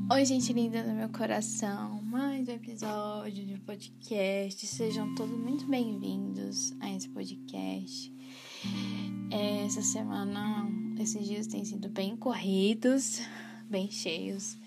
Oi, gente linda do meu coração, mais um episódio de podcast. Sejam todos muito bem-vindos a esse podcast. Essa semana, esses dias têm sido bem corridos, bem cheios,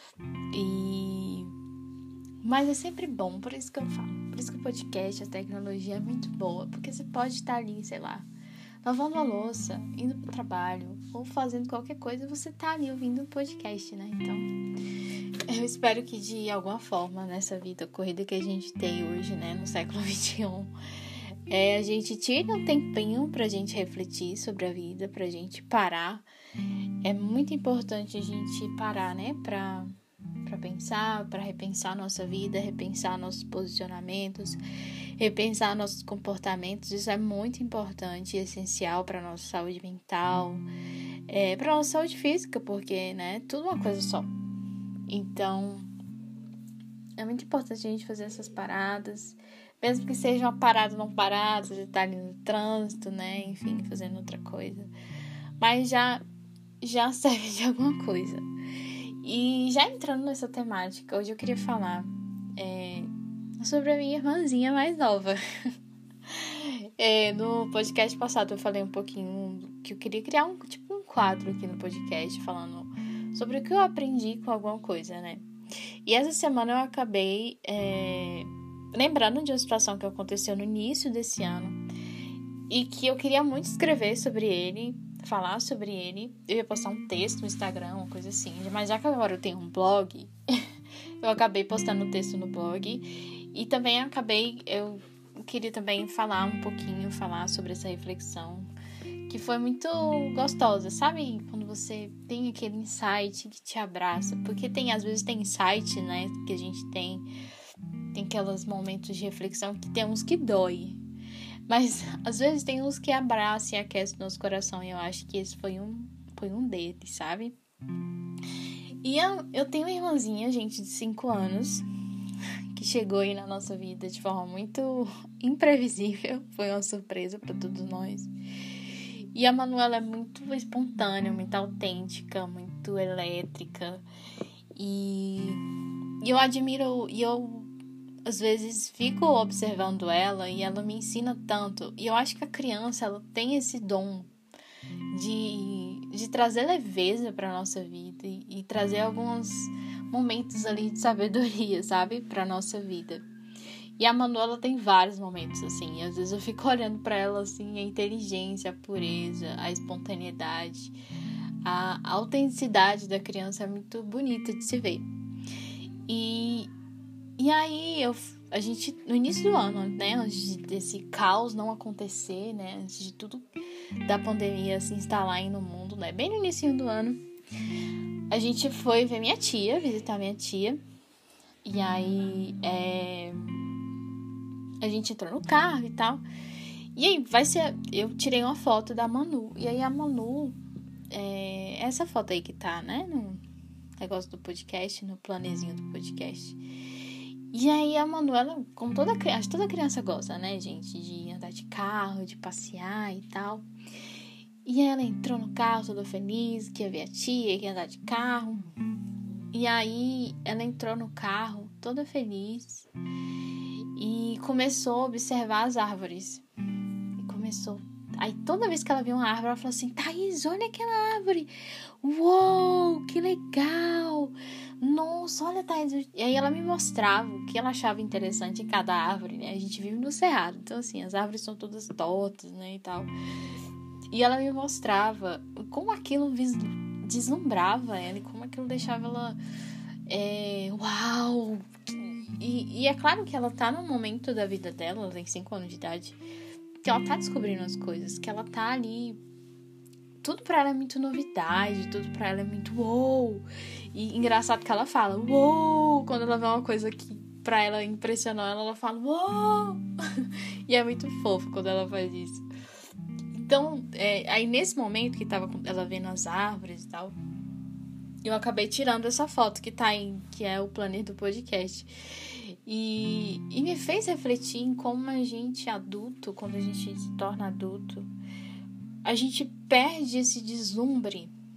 mas é sempre bom, por isso que eu falo. Por isso que o podcast, a tecnologia é muito boa, porque você pode estar ali, sei lá, lavando a louça, indo pro trabalho ou fazendo qualquer coisa, você tá ali ouvindo um podcast, né? Então, eu espero que de alguma forma nessa vida corrida que a gente tem hoje, né, no século XXI, a gente tire um tempinho pra gente refletir sobre a vida, pra gente parar. É muito importante a gente parar, né, pra pensar, pra repensar nossa vida, repensar nossos posicionamentos, repensar nossos comportamentos. Isso é muito importante e essencial para nossa saúde mental, para nossa saúde física, porque, né, tudo uma coisa só. Então, é muito importante a gente fazer essas paradas, mesmo que seja uma parada não parada, você tá ali no trânsito, né, enfim, fazendo outra coisa. Mas já serve de alguma coisa. E já entrando nessa temática, hoje eu queria falar sobre a minha irmãzinha mais nova. No podcast passado eu falei um pouquinho que eu queria criar um quadro aqui no podcast falando sobre o que eu aprendi com alguma coisa, né? E essa semana eu acabei lembrando de uma situação que aconteceu no início desse ano e que eu queria muito escrever sobre ele, falar sobre ele. Eu ia postar um texto no Instagram, uma coisa assim, mas já que agora eu tenho um blog, eu acabei postando o texto no blog e também eu queria também falar sobre essa reflexão que foi muito gostosa, sabe? Quando você tem aquele insight que te abraça, porque às vezes tem insight, né, que a gente tem aqueles momentos de reflexão que tem uns que dói, mas às vezes tem uns que abraçam e aquecem nosso coração, e eu acho que esse foi um deles, sabe? E eu tenho uma irmãzinha, gente, de 5 anos, que chegou aí na nossa vida de forma muito imprevisível, foi uma surpresa para todos nós. E a Manuela é muito espontânea, muito autêntica, muito elétrica. E eu admiro, e eu às vezes fico observando ela e ela me ensina tanto. E eu acho que a criança, ela tem esse dom de trazer leveza para nossa vida e trazer alguns momentos ali de sabedoria, sabe? Para nossa vida. E a Manuela tem vários momentos, assim, e às vezes eu fico olhando pra ela, assim, a inteligência, a pureza, a espontaneidade, a autenticidade da criança é muito bonita de se ver. E aí, a gente, no início do ano, né, antes desse caos não acontecer, né, antes de tudo da pandemia se instalar aí no mundo, né, bem no início do ano, a gente foi ver visitar minha tia, e aí, a gente entrou no carro e tal. E aí, eu tirei uma foto da Manu. E aí, a Manu, essa foto aí que tá, né, no negócio do podcast, no planezinho do podcast. E aí, a Manu, ela, como toda criança gosta, né, gente, de andar de carro, de passear e tal. E aí, ela entrou no carro toda feliz, que ia ver a tia, que ia andar de carro. E aí, ela entrou no carro toda feliz e começou a observar as árvores. Aí toda vez que ela via uma árvore, ela falou assim: Thaís, olha aquela árvore. Uou, que legal. Nossa, olha, Thaís. E aí ela me mostrava o que ela achava interessante em cada árvore, né? A gente vive no Cerrado, então assim, as árvores são todas tortas, né, e tal. E ela me mostrava como aquilo deslumbrava ela e como aquilo deixava ela... uau! E é claro que ela tá num momento da vida dela, ela tem 5 anos de idade, que ela tá descobrindo as coisas, que ela tá ali... Tudo pra ela é muito novidade, tudo pra ela é muito uou! E engraçado que ela fala uou! Quando ela vê uma coisa que pra ela impressionou ela fala uou! E é muito fofo quando ela faz isso. Então, aí nesse momento que tava ela vendo as árvores e tal, eu acabei tirando essa foto que tá aí, que é o planner do podcast. E me fez refletir em como a gente adulto, quando a gente se torna adulto, a gente perde esse deslumbre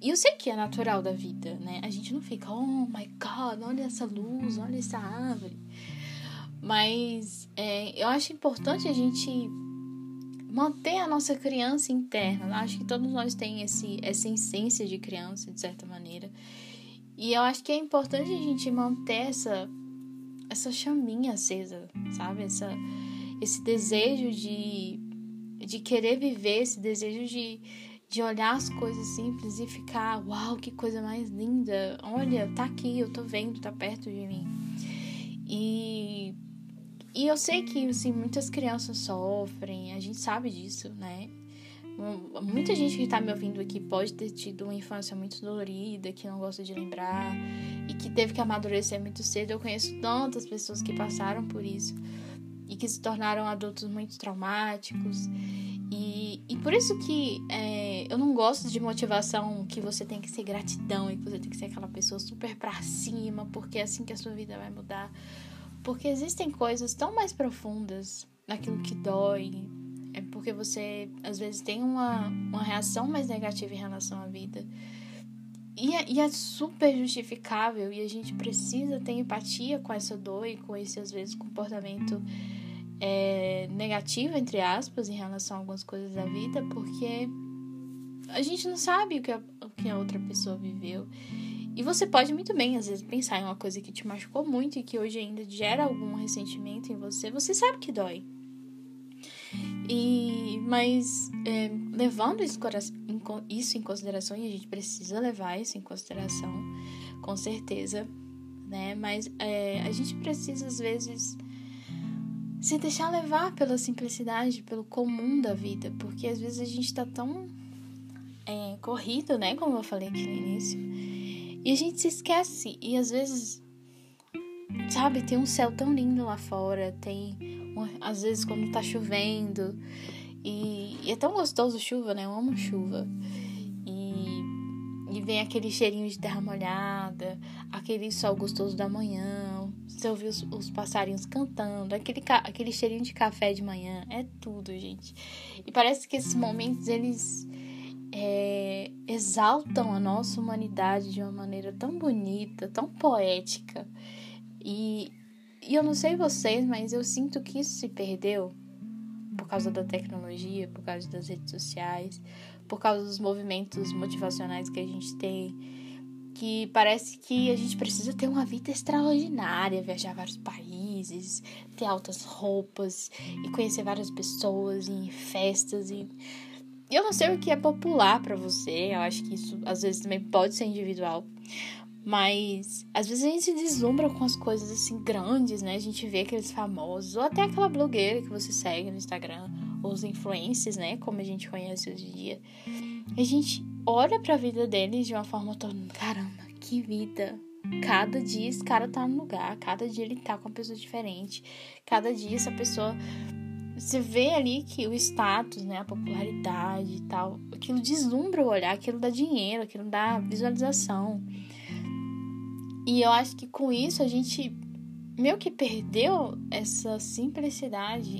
E eu sei que é natural da vida, né? A gente não fica, oh my God, olha essa luz, olha essa árvore. Mas eu acho importante a gente manter a nossa criança interna. Eu acho que todos nós temos essa essência de criança, de certa maneira. E eu acho que é importante a gente manter essa chaminha acesa, sabe? Esse desejo de querer viver, esse desejo de olhar as coisas simples e ficar, uau, que coisa mais linda. Olha, tá aqui, eu tô vendo, tá perto de mim. E eu sei que, assim, muitas crianças sofrem, a gente sabe disso, né? Muita gente que tá me ouvindo aqui pode ter tido uma infância muito dolorida, que não gosta de lembrar e que teve que amadurecer muito cedo. Eu conheço tantas pessoas que passaram por isso e que se tornaram adultos muito traumáticos. E por isso que eu não gosto de motivação que você tem que ser gratidão e que você tem que ser aquela pessoa super pra cima, porque é assim que a sua vida vai mudar. Porque existem coisas tão mais profundas naquilo que dói. É porque você, às vezes, tem uma reação mais negativa em relação à vida. E é super justificável. E a gente precisa ter empatia com essa dor e com esse, às vezes, comportamento negativo, entre aspas, em relação a algumas coisas da vida. Porque a gente não sabe o que a outra pessoa viveu. E você pode muito bem, às vezes, pensar em uma coisa que te machucou muito e que hoje ainda gera algum ressentimento em você. Você sabe que dói. Mas levando isso em consideração, e a gente precisa levar isso em consideração, com certeza, né? Mas a gente precisa, às vezes, se deixar levar pela simplicidade, pelo comum da vida, porque às vezes a gente tá tão corrido, né? Como eu falei aqui no início, e a gente se esquece, e às vezes, sabe, tem um céu tão lindo lá fora, às vezes quando tá chovendo, e é tão gostoso chuva, né? Eu amo chuva. E vem aquele cheirinho de terra molhada, aquele sol gostoso da manhã, você ouvir os passarinhos cantando, aquele cheirinho de café de manhã, é tudo, gente. E parece que esses momentos, eles exaltam a nossa humanidade de uma maneira tão bonita, tão poética. E eu não sei vocês, mas eu sinto que isso se perdeu por causa da tecnologia, por causa das redes sociais, por causa dos movimentos motivacionais que a gente tem, que parece que a gente precisa ter uma vida extraordinária, viajar a vários países, ter altas roupas e conhecer várias pessoas em festas. E eu não sei o que é popular pra você, eu acho que isso às vezes também pode ser individual. Mas, às vezes a gente se deslumbra com as coisas, assim, grandes, né? A gente vê aqueles famosos, ou até aquela blogueira que você segue no Instagram, ou os influencers, né? Como a gente conhece hoje em dia. A gente olha pra vida deles de uma forma toda... Caramba, que vida! Cada dia esse cara tá num lugar, cada dia ele tá com uma pessoa diferente. Cada dia essa pessoa... Você vê ali que o status, né? A popularidade e tal, aquilo deslumbra o olhar, aquilo dá dinheiro, aquilo dá visualização. E eu acho que com isso a gente meio que perdeu essa simplicidade,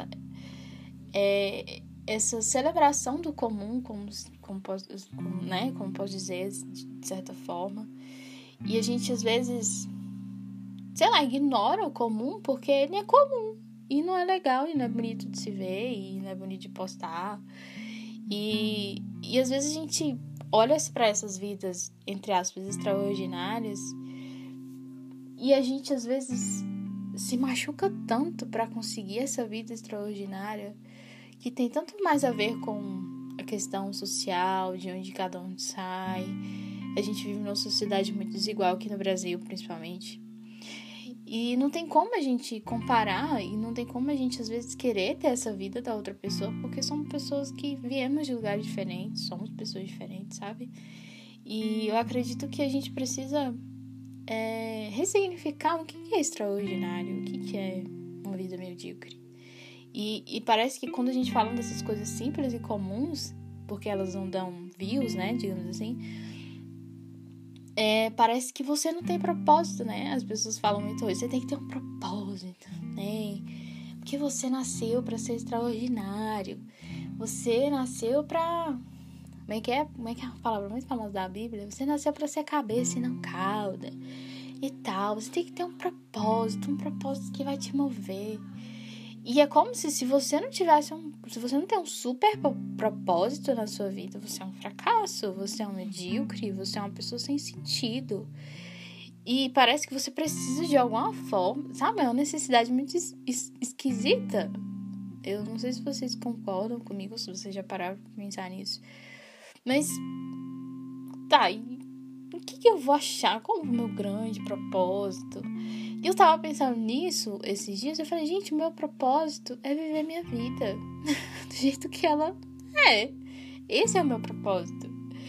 essa celebração do comum, como posso dizer, de certa forma. E a gente às vezes, sei lá, ignora o comum porque ele é comum. E não é legal, e não é bonito de se ver, e não é bonito de postar. E às vezes a gente olha para essas vidas, entre aspas, extraordinárias, e a gente, às vezes, se machuca tanto para conseguir essa vida extraordinária, que tem tanto mais a ver com a questão social, de onde cada um sai. A gente vive numa sociedade muito desigual aqui no Brasil, principalmente. E não tem como a gente comparar, e não tem como a gente, às vezes, querer ter essa vida da outra pessoa, porque somos pessoas que viemos de lugares diferentes, somos pessoas diferentes, sabe? E eu acredito que a gente precisa... ressignificar o que é extraordinário, o que é uma vida medíocre. E parece que quando a gente fala dessas coisas simples e comuns, porque elas não dão views, né, digamos assim, parece que você não tem propósito, né? As pessoas falam muito hoje, você tem que ter um propósito, né? Porque você nasceu para ser extraordinário, você nasceu para Como é que é a palavra mais famosa da Bíblia? Você nasceu pra ser cabeça e não cauda. E tal. Você tem que ter um propósito que vai te mover. E é como se você não tivesse se você não tem um super propósito na sua vida, você é um fracasso, você é um medíocre, você é uma pessoa sem sentido. E parece que você precisa de alguma forma, sabe? É uma necessidade muito esquisita. Eu não sei se vocês concordam comigo, se vocês já pararam pra pensar nisso. Mas, tá, e o que eu vou achar como meu grande propósito? E eu tava pensando nisso esses dias, eu falei, gente, o meu propósito é viver minha vida do jeito que ela é. Esse é o meu propósito.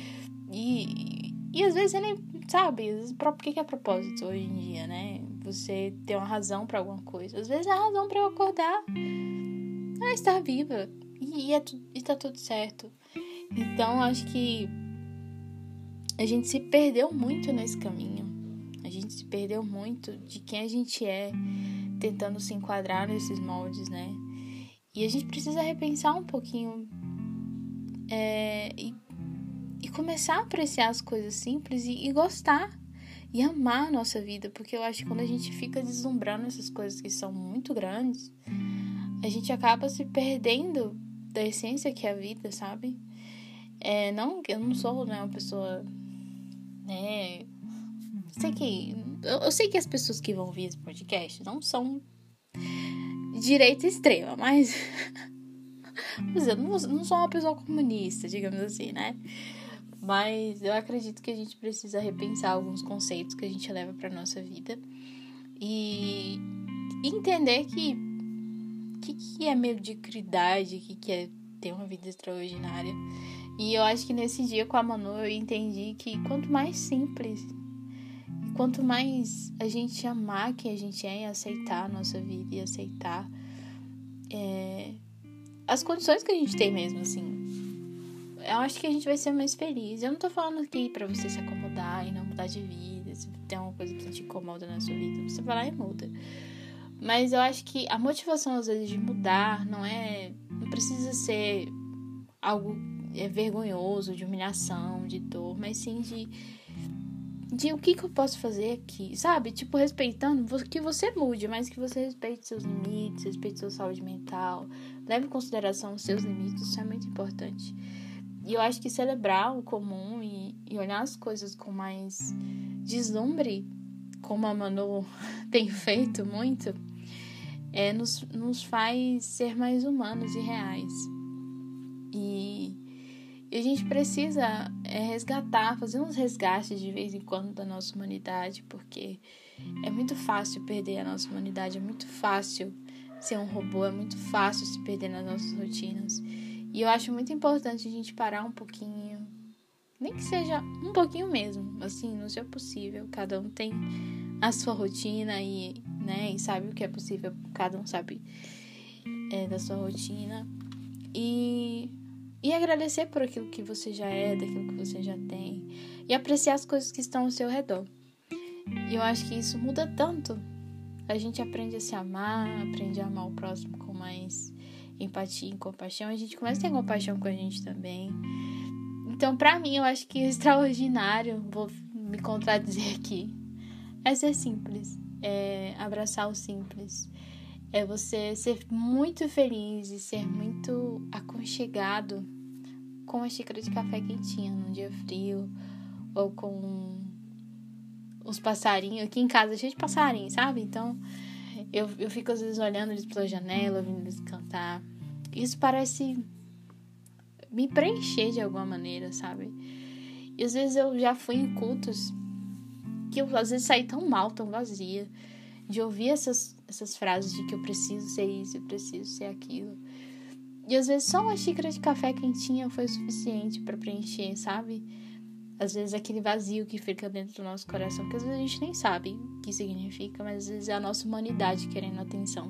E às vezes você nem sabe, por que é propósito hoje em dia, né? Você ter uma razão pra alguma coisa. Às vezes é a razão pra eu acordar, estar viva. E tá tudo certo. Então, acho que a gente se perdeu muito nesse caminho. A gente se perdeu muito de quem a gente é, tentando se enquadrar nesses moldes, né? E a gente precisa repensar um pouquinho e começar a apreciar as coisas simples e gostar e amar a nossa vida. Porque eu acho que quando a gente fica deslumbrando essas coisas que são muito grandes, a gente acaba se perdendo da essência que é a vida, sabe? Eu não sou, né, uma pessoa, né? Eu sei que as pessoas que vão ouvir esse podcast não são de direita extrema, mas eu não sou uma pessoa comunista, digamos assim, né? Mas eu acredito que a gente precisa repensar alguns conceitos que a gente leva pra nossa vida e entender que é mediocridade, que é ter uma vida extraordinária. E eu acho que nesse dia com a Manu eu entendi que quanto mais simples, quanto mais a gente amar quem a gente é e aceitar a nossa vida e aceitar as condições que a gente tem mesmo, assim, eu acho que a gente vai ser mais feliz. Eu não tô falando aqui pra você se acomodar e não mudar de vida. Se tem uma coisa que te incomoda na sua vida, você vai lá e muda. Mas eu acho que a motivação, às vezes, de mudar não precisa ser algo vergonhoso, de humilhação, de dor, mas sim de o que eu posso fazer aqui, sabe? Tipo, respeitando que você mude, mas que você respeite seus limites, respeite sua saúde mental, leve em consideração os seus limites, isso é muito importante. E eu acho que celebrar o comum e olhar as coisas com mais deslumbre, como a Manu tem feito muito, nos faz ser mais humanos e reais. E a gente precisa resgatar, fazer uns resgates de vez em quando da nossa humanidade, porque é muito fácil perder a nossa humanidade, é muito fácil ser um robô, é muito fácil se perder nas nossas rotinas. E eu acho muito importante a gente parar um pouquinho, nem que seja um pouquinho mesmo, assim, no seu possível. Cada um tem a sua rotina e sabe o que é possível, cada um sabe da sua rotina. E agradecer por aquilo que você já é, daquilo que você já tem. E apreciar as coisas que estão ao seu redor. E eu acho que isso muda tanto. A gente aprende a se amar, aprende a amar o próximo com mais empatia e compaixão. A gente começa a ter compaixão com a gente também. Então, pra mim, eu acho que extraordinário, vou me contradizer aqui, é ser simples. É abraçar o simples. É você ser muito feliz e ser muito aconchegado com uma xícara de café quentinha num dia frio, ou com os passarinhos. Aqui em casa é cheio de passarinhos, sabe? Então, eu fico às vezes olhando eles pela janela, ouvindo eles cantar. Isso parece me preencher de alguma maneira, sabe? E às vezes eu já fui em cultos que eu às vezes saí tão mal, tão vazia, de ouvir essas frases de que eu preciso ser isso, eu preciso ser aquilo. E às vezes só uma xícara de café quentinha foi o suficiente pra preencher, sabe? Às vezes aquele vazio que fica dentro do nosso coração, que às vezes a gente nem sabe o que significa, mas às vezes é a nossa humanidade querendo atenção.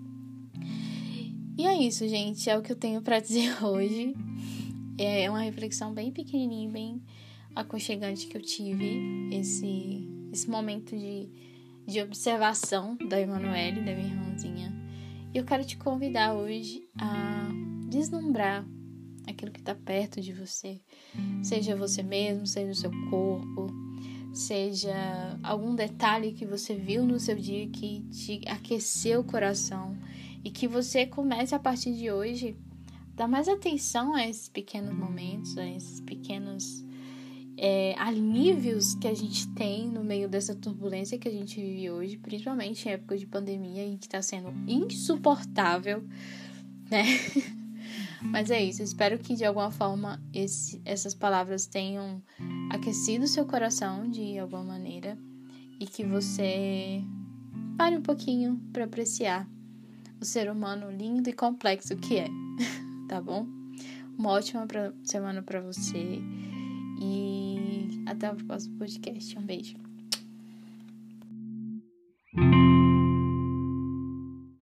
E é isso, gente, é o que eu tenho pra dizer hoje. É uma reflexão bem pequenininha, bem aconchegante que eu tive, esse momento de observação da Emanuele, da minha irmãzinha. E eu quero te convidar hoje a deslumbrar aquilo que está perto de você. Seja você mesmo, seja o seu corpo, seja algum detalhe que você viu no seu dia que te aqueceu o coração e que você comece a partir de hoje a dar mais atenção a esses pequenos momentos, a esses pequenos alívios que a gente tem no meio dessa turbulência que a gente vive hoje, principalmente em época de pandemia, em que está sendo insuportável, né? Mas é isso, espero que de alguma forma essas palavras tenham aquecido seu coração de alguma maneira e que você pare um pouquinho para apreciar o ser humano lindo e complexo que é, tá bom? Uma ótima semana para você e até o próximo podcast. Um beijo.